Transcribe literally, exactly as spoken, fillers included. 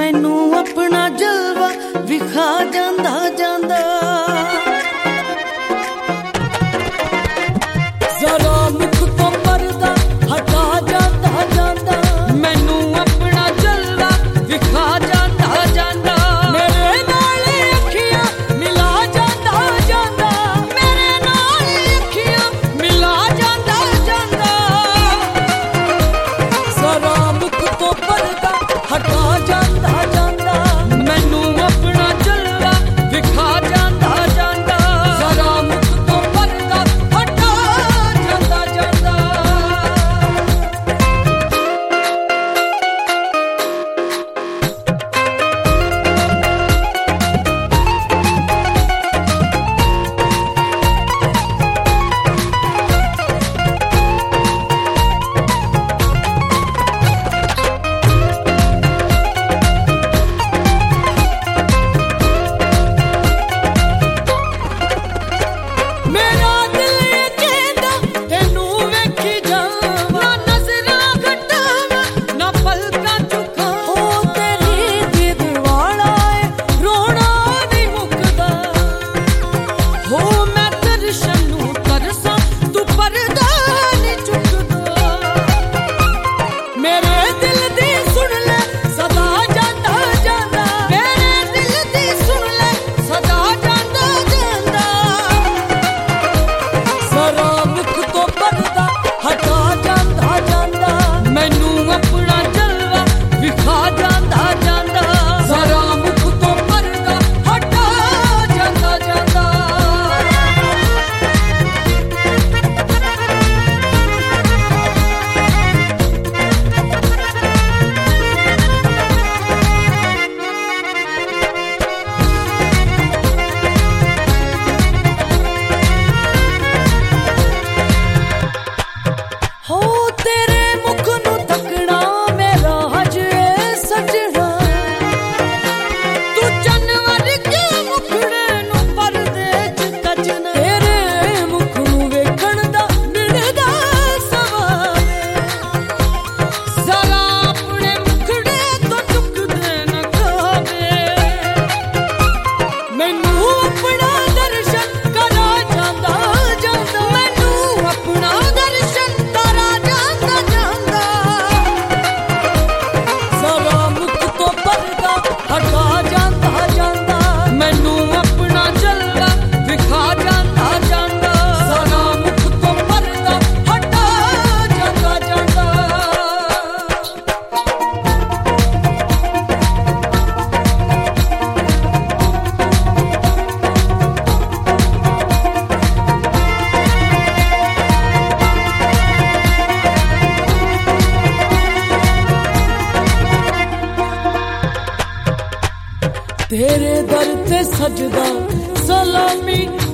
मैनू अपना जलवा विखा जांदा जांदा जरा मुख तो पर्दा हटा जांदा जांदा मैनू अपना जलवा विखा जांदा जांदा मेरे नाल अखियां मिला जांदा जांदा मेरे नाल अखियां मिला जांदा जांदा जरा मुख तो पर्दा हटा जांदा जांदा मैनू अपना जलवा विखा जांदा जांदा जरा मुख तो पर्दा हटा जांदा जांदा मेरा दिल ये कहंदा तेनू वेखी जावां ना नज़रां घटावां ना पलकां झुकां हो तेरी दीद वाला ऐ रोना नहीं मुकदा हो मैं दर्शन नूं तरसां तू पर्दा नहीं चुकदा मेरे दिल दी सुन ले सदा जांदा जांदा मेरे दिल दी सुन ले सदा जांदा जांदा जरा मुख तो पर्दा हटा जांदा जांदा मैनू अपना जलवा विखा जांदा जांदा जरा मुख तो पर्दा हटा जांदा जांदा हो तेरे मुख नू तकना मेरा हज ए सजना तू जानवर के मुखड़े नू परदे च कजना तेरे मुख नू वेखण दा मिलदा सवाल जरा अपने मुखड़े तो चुकदे न खावे मैनू अपना दर्शन करा जांदा जांदा मैनू अपना दर्शन करा जांदा जांदा जरा मुख तो पर्दा हटा जांदा जांदा मैनू अपना जलवा विखा जांदा जांदा जरा मुख तो पर्दा हटा जांदा जांदा तेरे दर ते सजदा सलामी